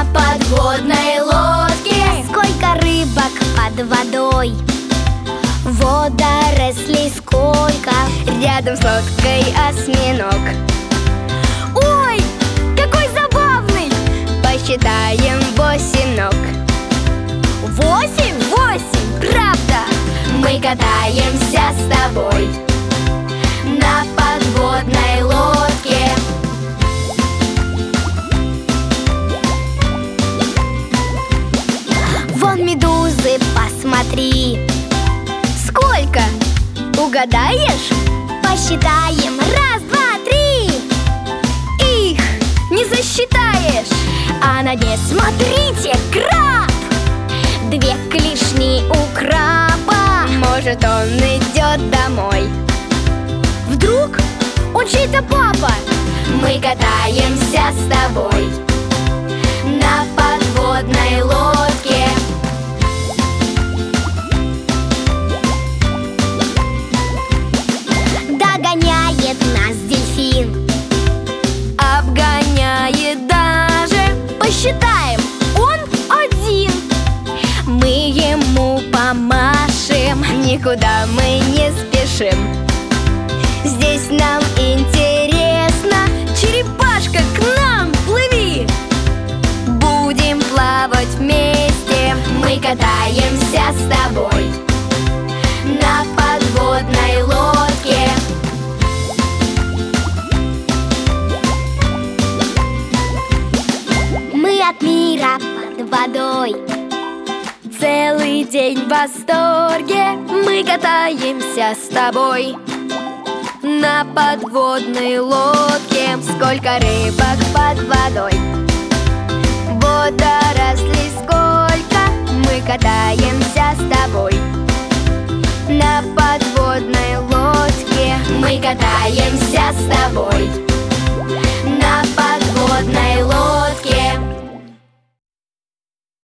подводной лодке. Сколько рыбок под водой, водорослей сколько, рядом с лодкой осьминог. Ой, какой забавный! Посчитаем 8 ног. 8? 8, правда! Мы катаемся с тобой на подводной лодке. Вон медузы, посмотри. Сколько? Угадаешь? Посчитаем. 1, 2, 3. Их не засчитаешь. А на дне, смотрите, краб! 2 клешни у краба. Может, он идет домой. Вдруг он чей-то папа? Мы катаемся с тобой на подводной лодке. Догоняет нас дельфин, Обгоняет даже. посчитаем, он 1. Мы ему помашем. Никуда мы не спешим. Здесь нам интересно. Черепашка, к нам плыви. Будем плавать вместе. Мы катаемся с тобой на подводной лодке. Мы от мира под водой, Целый день в восторге. Мы катаемся с тобой на подводной лодке. Сколько рыбок под водой, водорослей сколько. Мы катаемся с тобой на подводной лодке. Мы катаемся с тобой